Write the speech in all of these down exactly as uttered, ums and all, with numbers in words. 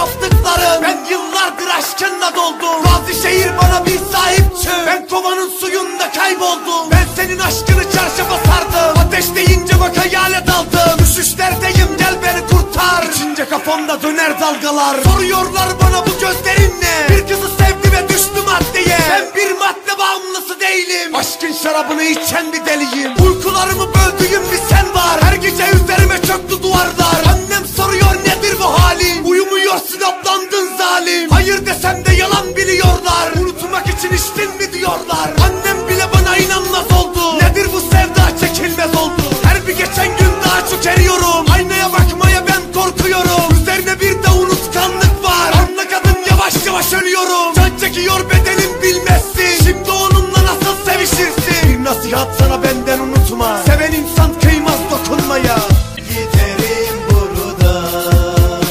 yaptıkların. Ben yıllardır aşkınla doldum. Gazi şehir bana bir sahip çık. Ben kovanın suyunda kayboldum. Ben senin aşkını çarşafa sardım. Ateş deyince bak hayale daldım. Düşüşlerdeyim gel beni kurtar. İçince kafamda döner dalgalar. Soruyorlar bana bu gözlerin ne? Bir kızı sevdi ve düştü maddeye. Ben bir madde bağımlısı değilim. Aşkın şarabını içen bir deliyim. Uykularımı böldüğüm bir sen var. Her gece üzerime çöktü duvarlar. Annem soruyor nedir bu halin? Uyumuyorsun ablandın zalim. Hayır desem de yalan biliyorlar. Unutmak için içtin mi diyorlar. Annem bile bana inanmaz oldu. Nedir bu sevda çekilmez oldu. Her bir geçen gün daha çok eriyorum. Aynaya bakmaya ben korkuyorum. Üzerine bir de unutkanlık var. Anla kadın yavaş yavaş ölüyorum. Can çekiyor bedenim bilmezsin. Şimdi onunla nasıl sevişirsin? Bir nasihat sana benden unutma. Seven insan kıymaz dokunmaya. Giderim buradan,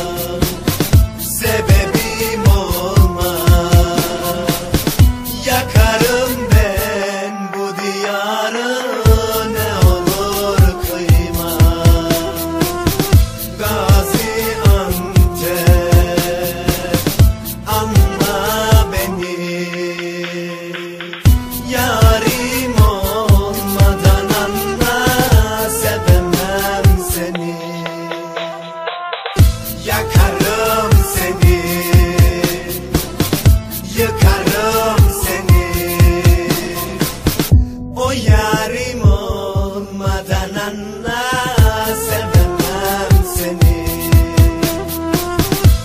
sebebim olma. Yakarım ben bu diyarı, ne olur kıyma. Gaziantep, anla beni. Yarim olmadan anla, sevemem seni. Yakarım seni, yıkarım.